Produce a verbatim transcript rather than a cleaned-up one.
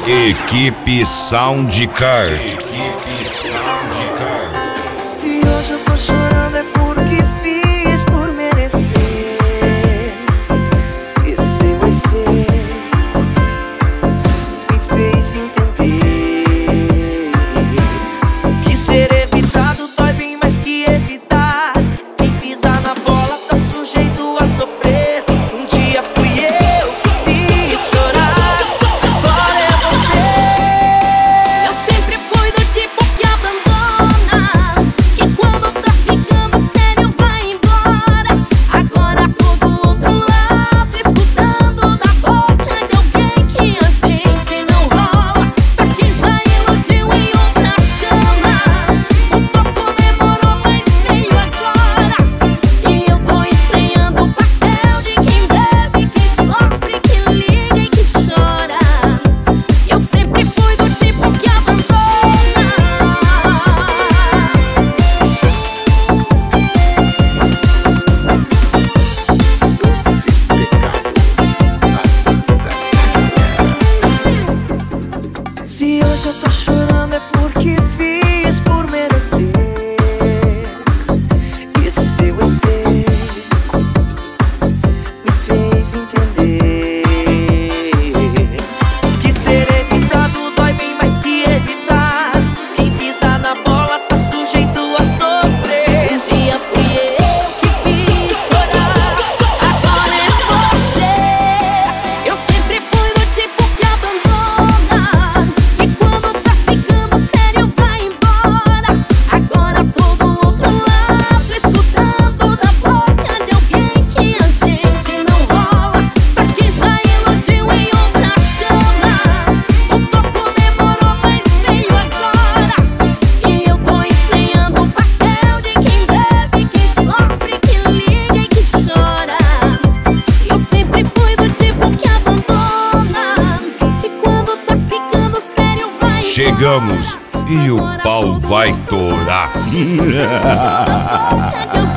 Equipe Soundcar. Equipe Soundcar. Se hoje eu tô chorando é porque fiz por merecer. Esse você me fez entender que ser evitado dói bem mais que evitar. Quem pisar na bola tá sujeito a sofrer. Um dia fui eu que fiz chorar, agora é você. Eu sempre fui do tipo que abandona, que quando tá ficando sério vai embora. Agora tô do outro lado, escutando da boca de alguém que a gente não rola. Pra quem já iludiu em outras camas, o toco demorou, mas veio agora. E eu tô estranhando o papel de quem bebe, que sofre, que liga e que chora. Eu sempre fui do tipo que abandona. Se hoje eu tô chorando é porque fiz por merecer. Esse você me fez entender que ser evitado dói bem mais que evitar. Quem pisar na bola tá sujeito a sofrer. Um dia fui eu que fiz chorar, agora é você. Eu sempre fui do tipo que abandona, que quando tá ficando sério vai embora. Agora tô do outro lado, escutando da boca de alguém que a gente não rola. Pra quem já iludiu em outras camas, o toco demorou, mas veio agora. E eu tô estranhando o papel de quem bebe, que sofre, que liga e que chora. Eu sempre fui do tipo que abandona, que quando tá ficando sério vai embora. Chegamos e o pau vai torar. Escutando da boca de